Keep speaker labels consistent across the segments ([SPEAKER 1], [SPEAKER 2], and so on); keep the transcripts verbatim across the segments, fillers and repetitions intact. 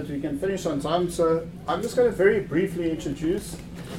[SPEAKER 1] that we can finish on time. So I'm just going to very briefly introduce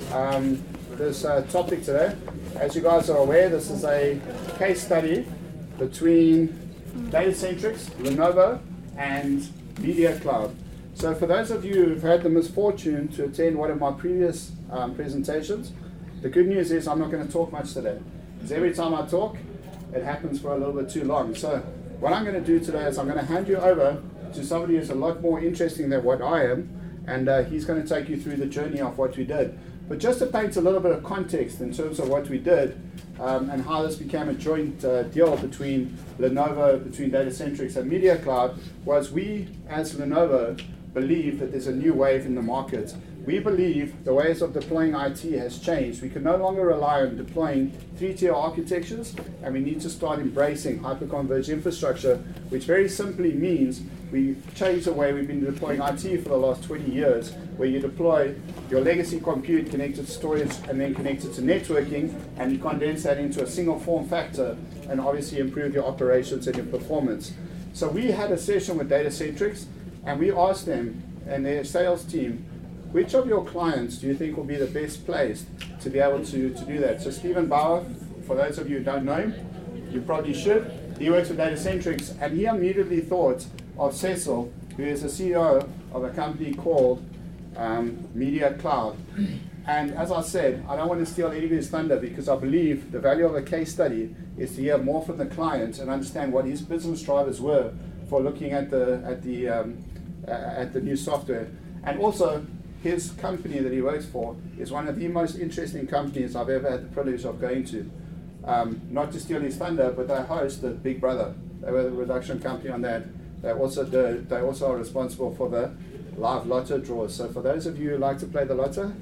[SPEAKER 1] um, this uh, topic today. As you guys are aware, this is a case study between Datacentrix, Lenovo, and Media Cloud. So for those of you who've had the misfortune to attend one of my previous um, presentations, the good news is I'm not going to talk much today. Because every time I talk, it happens for a little bit too long. So what I'm going to do today is I'm going to hand you over to somebody who's a lot more interesting than what I am, and uh, he's going to take you through the journey of what we did. But just to paint a little bit of context in terms of what we did um, and how this became a joint uh, deal between Lenovo, between Datacentrix and Media Cloud, was we as Lenovo believe that there's a new wave in the market. We believe the ways of deploying I T has changed. We can no longer rely on deploying three-tier architectures, and we need to start embracing hyperconverged infrastructure, which very simply means we change the way we've been deploying I T for the last twenty years, where you deploy your legacy compute connected to storage and then connected to networking, and you condense that into a single form factor and obviously improve your operations and your performance. So we had a session with Datacentrix, and we asked them and their sales team, which of your clients do you think will be the best placed to be able to, to do that? So Stephen Bauer, for those of you who don't know him, you probably should. He works with Datacentrix, and he immediately thought of Cecil, who is the C E O of a company called um, Media Cloud. And as I said, I don't want to steal any of his thunder, because I believe the value of a case study is to hear more from the client and understand what his business drivers were for looking at the at the um, uh, at the new software. And also, his company that he works for is one of the most interesting companies I've ever had the privilege of going to. Um, not to steal his thunder, but they host the Big Brother. They were the production company on that. They also do, they also are responsible for the live lotto draws. So for those of you who like to play the lotto,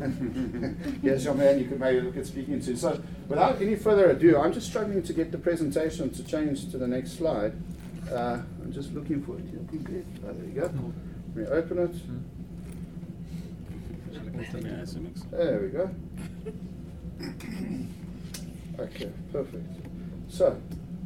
[SPEAKER 1] here's your man you could maybe look at speaking to. So without any further ado, I'm just struggling to get the presentation to change to the next slide. Uh, I'm just looking for it. Oh, there you go. Let me open it. There we go. Okay, perfect. So,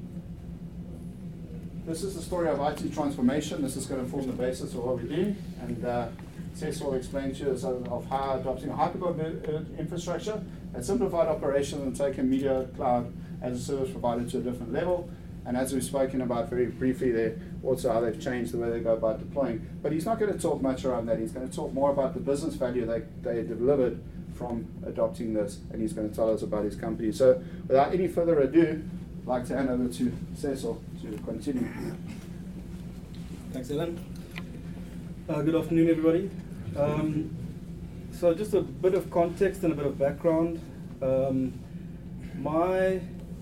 [SPEAKER 1] this is the story of I T transformation. This is going to form the basis of what we're doing. And uh, Cecil will explain to us of, of how adopting a hyperconverged infrastructure and simplified operations and taking Media Cloud as a service provider to a different level. And as we've spoken about very briefly there, also how they've changed the way they go about deploying. But he's not going to talk much around that. He's going to talk more about the business value they, they delivered from adopting this, and he's going to tell us about his company. So without any further ado, I'd like to hand over to Cecil to continue.
[SPEAKER 2] Thanks, Alan. Uh, good afternoon, everybody. Um, so just a bit of context and a bit of background. Um, my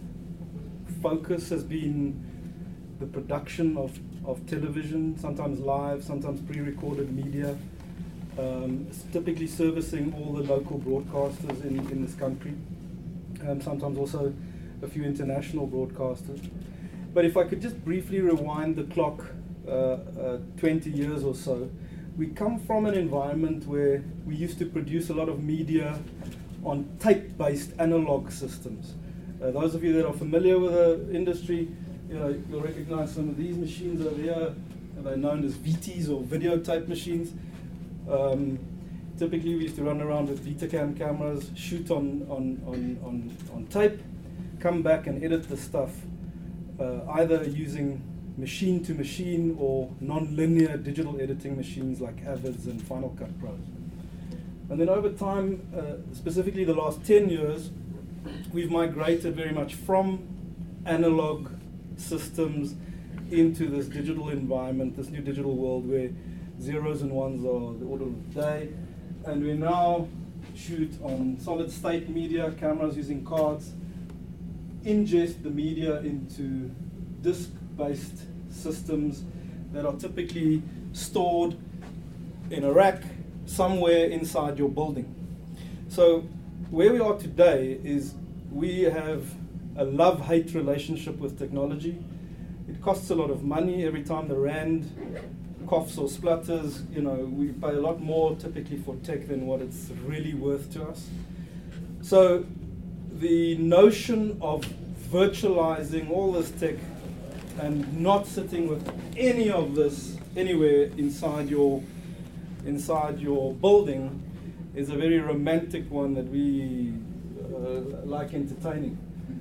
[SPEAKER 2] focus has been the production of, of television, sometimes live, sometimes pre-recorded media, um, typically servicing all the local broadcasters in, in this country, um, sometimes also a few international broadcasters. But if I could just briefly rewind the clock uh, uh, twenty years or so, we come from an environment where we used to produce a lot of media on tape-based analog systems. Uh, those of you that are familiar with the industry, you know, you'll recognize some of these machines over here. They're known as V Ts or videotape machines. Um, typically, we used to run around with Betacam cameras, shoot on, on, on, on, on tape, come back and edit the stuff, uh, either using machine-to-machine or non-linear digital editing machines like Avids and Final Cut Pros. And then over time, uh, specifically the last ten years, we've migrated very much from analog systems into this digital environment, this new digital world where zeros and ones are the order of the day. And we now shoot on solid state media, cameras using cards, ingest the media into disk-based systems that are typically stored in a rack somewhere inside your building. So where we are today is we have a love-hate relationship with technology. It costs a lot of money every time the rand coughs or splutters. You know, we pay a lot more typically for tech than what it's really worth to us. So the notion of virtualizing all this tech and not sitting with any of this anywhere inside your inside your building is a very romantic one that we uh, like entertaining.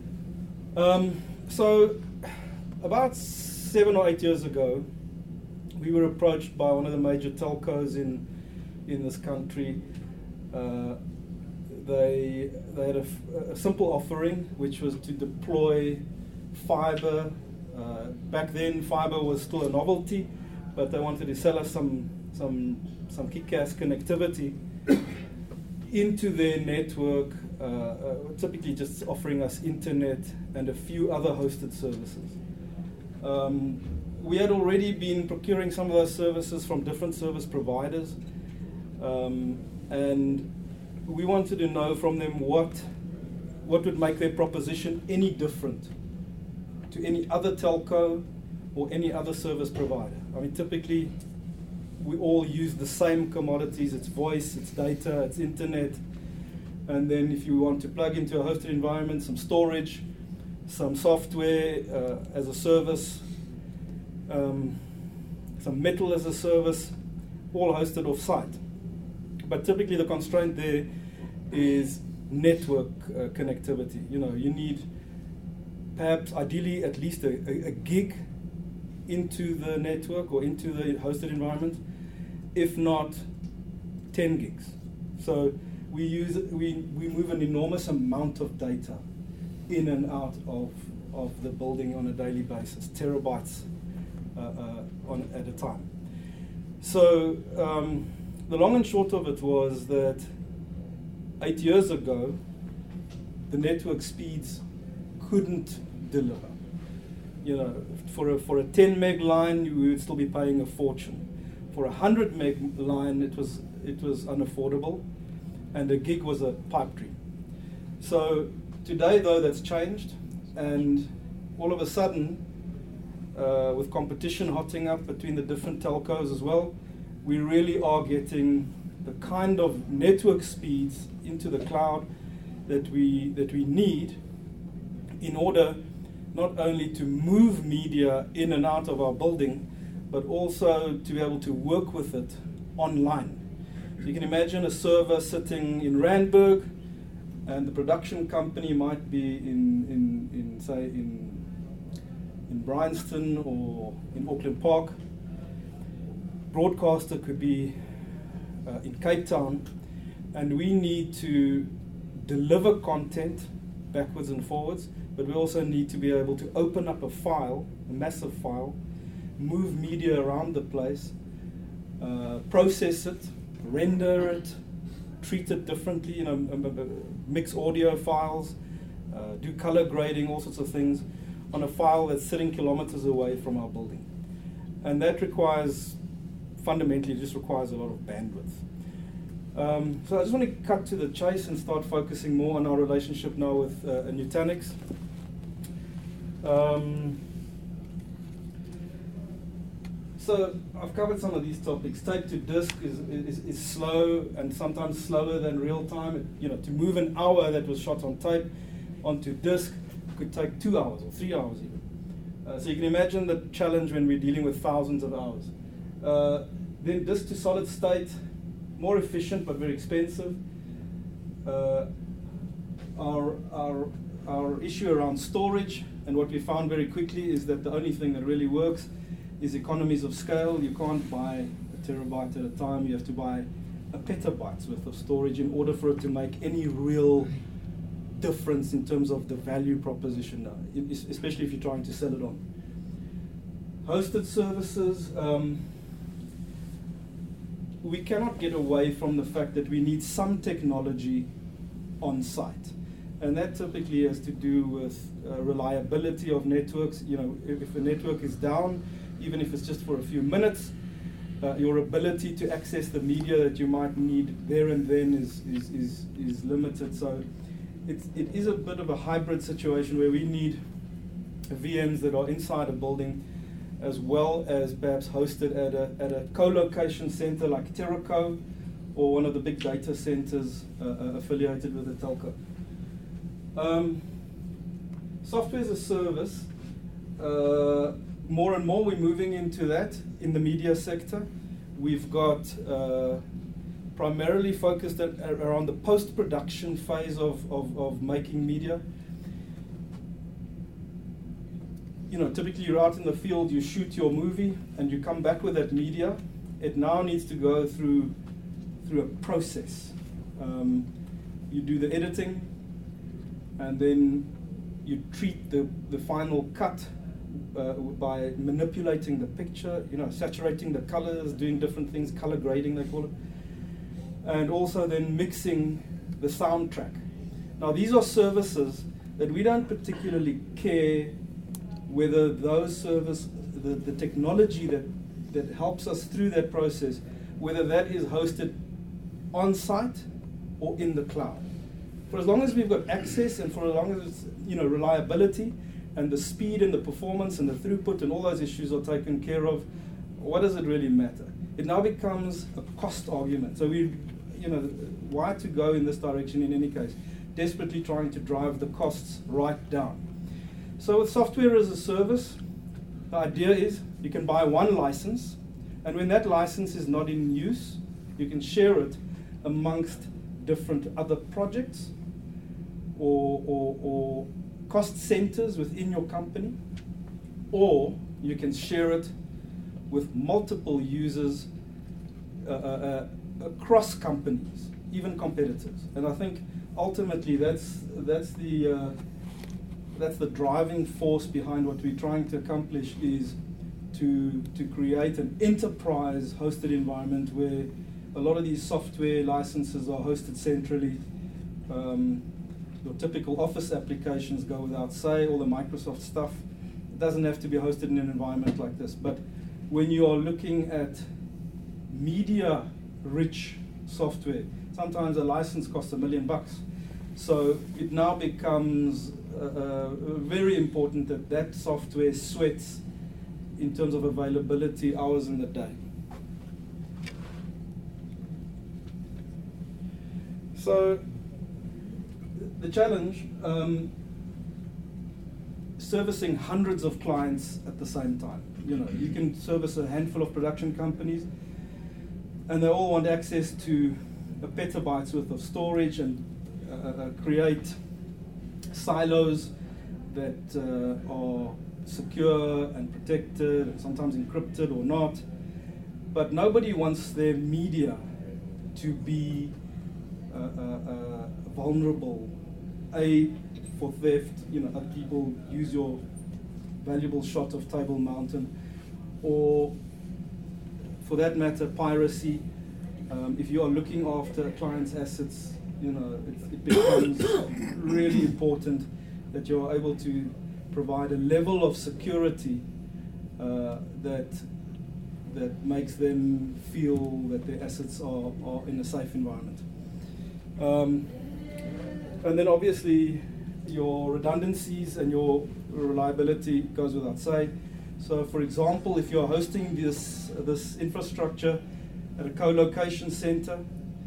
[SPEAKER 2] Um, so about seven or eight years ago, we were approached by one of the major telcos in in this country. Uh, they they had a, f- a simple offering, which was to deploy fiber. Uh, back then, fiber was still a novelty, but they wanted to sell us some some some kick-ass connectivity into their network, uh, uh, typically just offering us internet and a few other hosted services. Um, we had already been procuring some of those services from different service providers, um, and we wanted to know from them what what would make their proposition any different to any other telco or any other service provider. I mean, typically, we all use the same commodities. It's voice, it's data, it's internet. And then if you want to plug into a hosted environment, some storage, some software uh, as a service, um, some metal as a service, all hosted off-site. But typically the constraint there is network uh, connectivity. You know, you need perhaps ideally at least a, a, a gig into the network or into the hosted environment, if not ten gigs. So we use we, we move an enormous amount of data in and out of, of the building on a daily basis, terabytes uh, uh, on at a time. So um, the long and short of it was that eight years ago, the network speeds couldn't deliver. You know, for a for a ten meg line, we would still be paying a fortune. For a hundred meg line, it was it was unaffordable, and a gig was a pipe dream. So today, though, that's changed, and all of a sudden, uh, with competition hotting up between the different telcos as well, we really are getting the kind of network speeds into the cloud that we that we need in order not only to move media in and out of our building, but also to be able to work with it online. So you can imagine a server sitting in Randburg, and the production company might be in, in, in say, in, in Bryanston or in Auckland Park. Broadcaster could be uh, in Cape Town, and we need to deliver content backwards and forwards, but we also need to be able to open up a file, a massive file, move media around the place, uh, process it, render it, treat it differently, you know, m- m- mix audio files, uh, do color grading, all sorts of things on a file that's sitting kilometers away from our building. And that requires, fundamentally, just requires a lot of bandwidth. Um, so I just want to cut to the chase and start focusing more on our relationship now with uh, Nutanix. Um, so I've covered some of these topics. Tape to disk is, is, is slow and sometimes slower than real time. It, you know, to move an hour that was shot on tape onto disk could take two hours or three hours even. Uh, so you can imagine the challenge when we're dealing with thousands of hours. Uh, then disk to solid state, more efficient but very expensive. Uh, our, our, our issue around storage, and what we found very quickly is that the only thing that really works is economies of scale. You can't buy a terabyte at a time, you have to buy a petabyte's worth of storage in order for it to make any real difference in terms of the value proposition, now, especially if you're trying to sell it on. Hosted services, um, we cannot get away from the fact that we need some technology on site. And that typically has to do with uh, reliability of networks. You know, if, if a network is down, even if it's just for a few minutes, uh, your ability to access the media that you might need there and then is, is, is, is limited. So it's, it is a bit of a hybrid situation where we need V Ms that are inside a building, as well as perhaps hosted at a, at a co-location center like Terraco, or one of the big data centers uh, uh, affiliated with a telco. Um, software as a service, uh, more and more we're moving into that in the media sector. we've got uh, primarily focused at, around the post-production phase of, of, of making media. You know, typically you're out in the field, you shoot your movie, and you come back with that media. It now needs to go through through a process. Um, you do the editing, and then you treat the, the final cut uh, by manipulating the picture, you know, saturating the colors, doing different things, color grading they call it, and also then mixing the soundtrack. Now these are services that we don't particularly care whether those service, the, the technology that, that helps us through that process, whether that is hosted on site or in the cloud. For as long as we've got access, and for as long as it's, you know, reliability and the speed and the performance and the throughput and all those issues are taken care of, what does it really matter? It now becomes a cost argument. So we, you know, why to go in this direction in any case? Desperately trying to drive the costs right down. So with software as a service, the idea is you can buy one license, and when that license is not in use, you can share it amongst different other projects or, or, or cost centers within your company, or you can share it with multiple users uh, uh, uh, across companies, even competitors. And I think ultimately that's, that's the uh, That's the driving force behind what we're trying to accomplish, is to, to create an enterprise hosted environment where a lot of these software licenses are hosted centrally. Um, your typical Office applications go without say, all the Microsoft stuff. It doesn't have to be hosted in an environment like this. But when you are looking at media-rich software, sometimes a license costs a million bucks. So it now becomes Uh, uh, very important that that software sweats in terms of availability hours in the day. So the challenge, um, servicing hundreds of clients at the same time. You know, you can service a handful of production companies, and they all want access to a petabyte's worth of storage and uh, uh, create silos that uh, are secure and protected, and sometimes encrypted or not. But nobody wants their media to be uh, uh, uh, vulnerable, A, for theft, you know, other people use your valuable shot of Table Mountain, or for that matter, piracy. Um, if you are looking after a client's assets, you know, it, it becomes really important that you're able to provide a level of security uh, that that makes them feel that their assets are, are in a safe environment. Um, and then obviously your redundancies and your reliability goes without say. So for example, if you're hosting this, this infrastructure at a co-location center,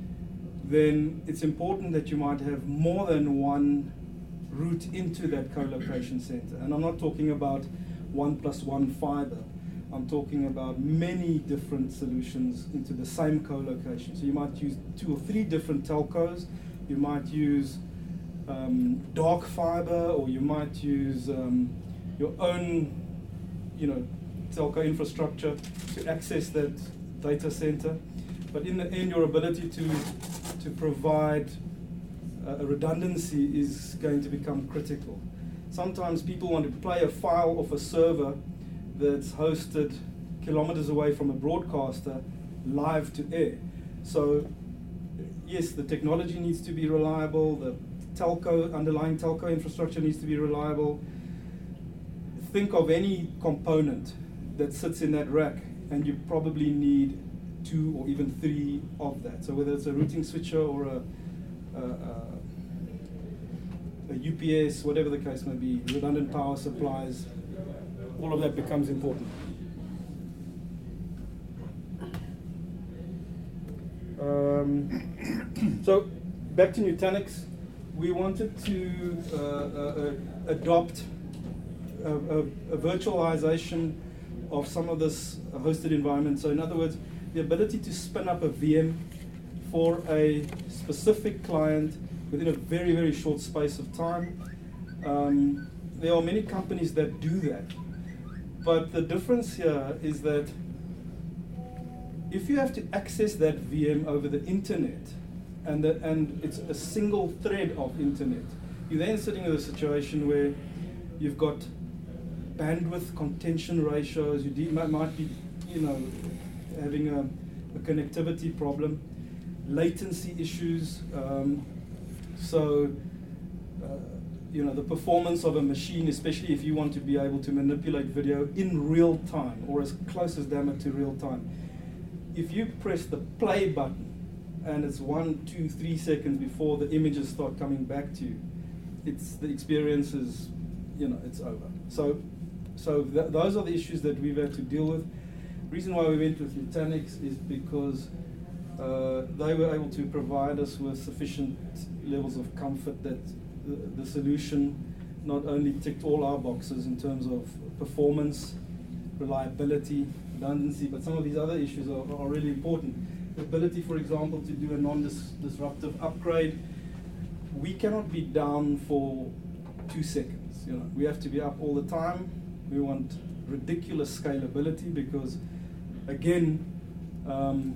[SPEAKER 2] then it's important that you might have more than one route into that co-location center. And I'm not talking about one plus one fiber. I'm talking about many different solutions into the same co-location. So you might use two or three different telcos. You might use um, dark fiber, or you might use um, your own, you know, telco infrastructure to access that data center. But in the end, your ability to to provide uh, a redundancy is going to become critical. Sometimes people want to play a file off a server that's hosted kilometers away from a broadcaster live to air. So yes, the technology needs to be reliable, the telco, underlying telco infrastructure needs to be reliable. Think of any component that sits in that rack, and you probably need two or even three of that. So whether it's a routing switcher or a, a, a, a U P S, whatever the case may be, redundant power supplies, all of that becomes important. Um, so back to Nutanix, we wanted to uh, uh, adopt a, a, a virtualization of some of this hosted environment. So in other words, the ability to spin up a V M for a specific client within a very, very short space of time. Um, there are many companies that do that. But the difference here is that if you have to access that V M over the internet, and, the, and it's a single thread of internet, you're then sitting in a situation where you've got bandwidth contention ratios, you de might, might be you know, having a, a connectivity problem, latency issues, um, so uh, you know, the performance of a machine, especially if you want to be able to manipulate video in real time, or as close as damn it to real time. If you press the play button, and it's one, two, three seconds before the images start coming back to you, it's the experience is, you know, it's over. So, so th those are the issues that we've had to deal with. The reason why we went with Nutanix is because uh, they were able to provide us with sufficient levels of comfort that the, the solution not only ticked all our boxes in terms of performance, reliability, redundancy, but some of these other issues are, are really important. The ability, for example, to do a non-disruptive upgrade. We cannot be down for two seconds. You know, we have to be up all the time. We want ridiculous scalability because, again, um,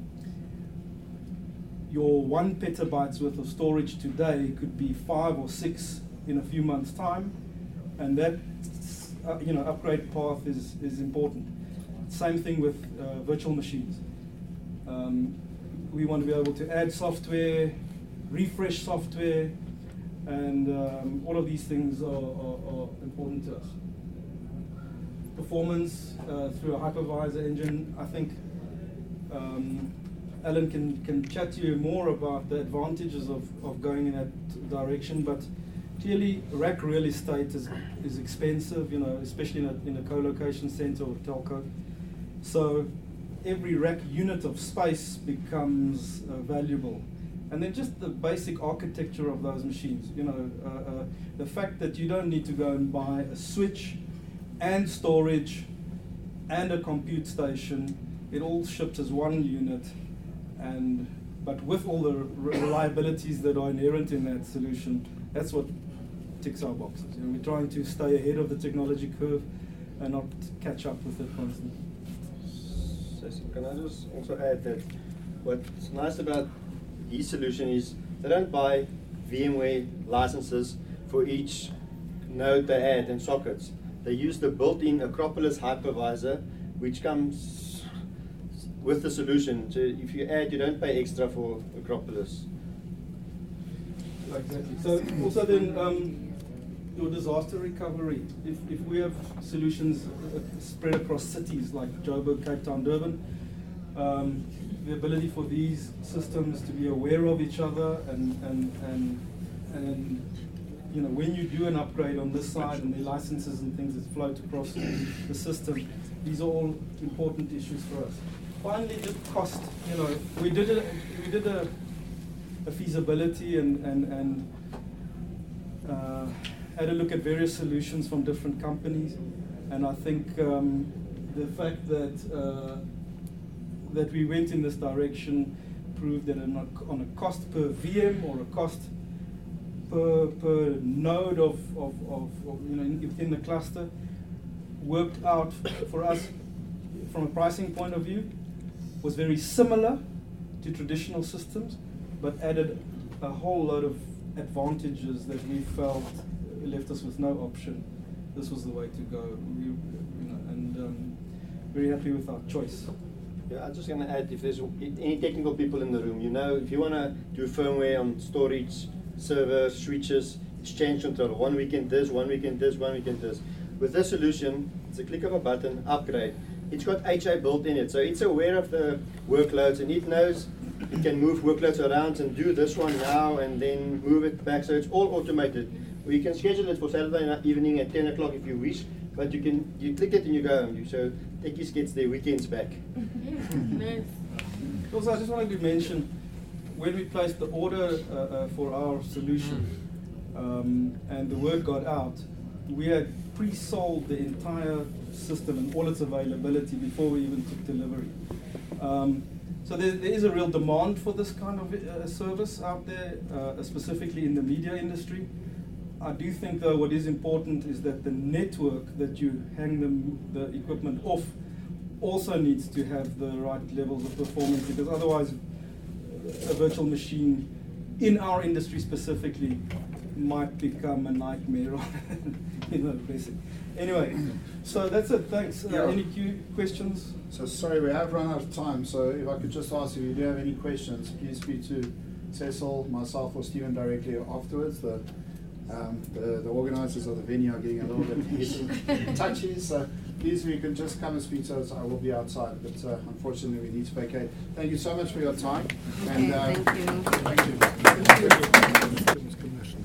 [SPEAKER 2] your one petabytes worth of storage today could be five or six in a few months' time, and that uh, you know upgrade path is is important. Same thing with uh, virtual machines. Um, we want to be able to add software, refresh software, and um, all of these things are, are, are important to us. Performance uh, through a hypervisor engine, I think um, Alan can, can chat to you more about the advantages of, of going in that direction, but clearly rack real estate is, is expensive, you know, especially in a, in a co-location center or telco. So every rack unit of space becomes uh, valuable. And then just the basic architecture of those machines, you know, uh, uh, the fact that you don't need to go and buy a switch and storage and a compute station, it all ships as one unit, and but with all the re reliabilities that are inherent in that solution, that's what ticks our boxes. You know, we're trying to stay ahead of the technology curve and not catch up with it constantly.
[SPEAKER 3] Can I just also add that what's nice about this solution is they don't buy VMware licenses for each node they add and sockets. They use the built-in Acropolis hypervisor, which comes with the solution. So if you add, you don't pay extra for Acropolis.
[SPEAKER 2] Exactly. So also then um, your disaster recovery. If, if we have solutions uh, spread across cities like Joburg, Cape Town, Durban, um, the ability for these systems to be aware of each other and, and, and, and you know, when you do an upgrade on this side and the licenses and things that float across the system, these are all important issues for us. Finally, just cost. You know, we did a, we did a, a feasibility and, and, and uh, had a look at various solutions from different companies, and I think um, the fact that uh, that we went in this direction proved that on a, on a cost per V M or a cost per, per node of, of, of, of you know in, within the cluster worked out for us from a pricing point of view, was very similar to traditional systems, but added a whole lot of advantages that we felt left us with no option. This was the way to go, we, you know, and um, very happy with our choice.
[SPEAKER 3] Yeah, I'm just going to add, if there's any technical people in the room, you know, if you want to do firmware on storage, servers, switches, exchange control, one weekend this, one weekend this, one weekend this. With this solution, it's a click of a button, upgrade. It's got H A built in it, so it's aware of the workloads, and it knows it can move workloads around and do this one now and then move it back, so it's all automated. Well, you can schedule it for Saturday evening at ten o'clock if you wish, but you can you click it and you go home. So techies gets their weekends back.
[SPEAKER 4] Nice.
[SPEAKER 2] Also, I just wanted to mention, when we placed the order uh, uh, for our solution um, and the word got out, we had pre-sold the entire system and all its availability before we even took delivery. Um, so there, there is a real demand for this kind of uh, service out there, uh, specifically in the media industry. I do think, though, what is important is that the network that you hang the, the equipment off also needs to have the right levels of performance, because otherwise a virtual machine in our industry specifically might become a nightmare. You know, basic. Anyway, so that's it. Thanks. Uh,
[SPEAKER 1] Yeah.
[SPEAKER 2] Any Q questions?
[SPEAKER 1] So sorry, we have run out of time, so if I could just ask you, if you do have any questions, please speak to Cecil, myself, or Stephen directly afterwards. The, um, the, the organisers of the venue are getting a little bit touchy, so please, if you can just come and speak to us, I will be outside, but uh, unfortunately we need to vacate. Thank you so much for your time.
[SPEAKER 4] Okay,
[SPEAKER 1] and, uh,
[SPEAKER 4] thank you.
[SPEAKER 1] Thank you.